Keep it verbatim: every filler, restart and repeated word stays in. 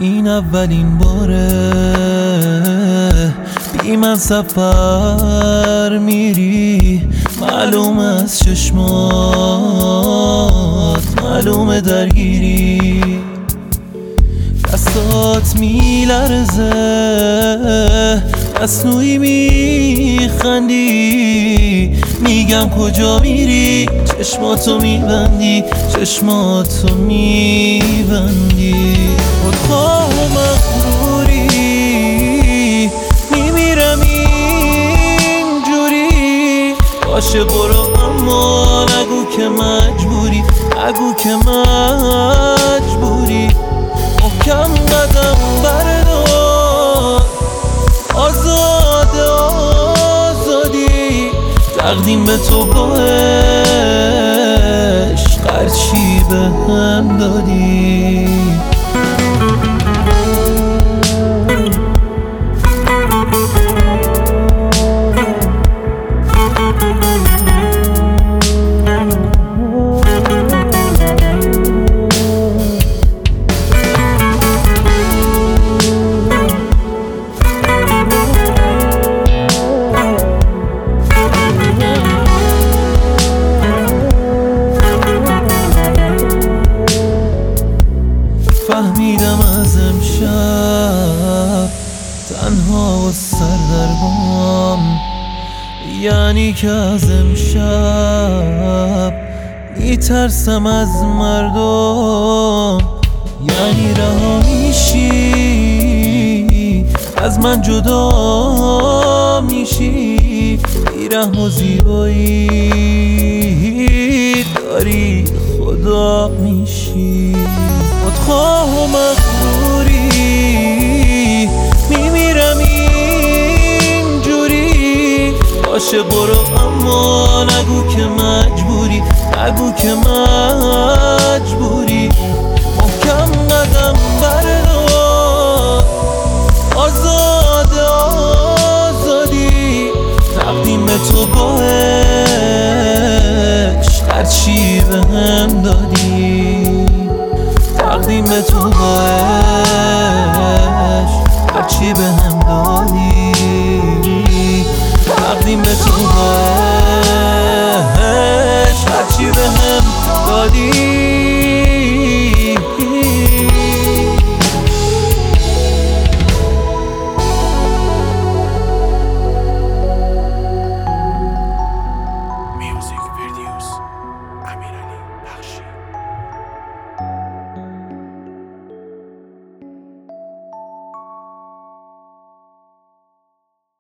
این اولین باره بی من سفر میری، معلوم از چشمات معلوم درگیری، دستات میلرزه مصنوعی میخندی، میگم کجا میری چشماتو میبندی چشماتو میبندی، خودخواه و مغروری میمیرم اینجوری، باشه برو اما نگو که مجبوری، نگو که مجبوری، محکم قدم بردار، آزاد آزادی، تقدیم به تو با عشق هرچی به هم دادی. فهمیدم از امشب تنها و سردرگم، یعنی که از امشب میترسم از مردم، یعنی رها میشی از من جدا میشی، بیرحم و زیبایی داری خدا میشی، خودخواه و مغروری میمیرم اینجوری، باشه برو اما نگو که مجبوری، نگو که مجبوری، محکم قدم بردار، آزاد آزادی، تقدیم به تو با عشق هرچی به هم دادی، تقدیم به تو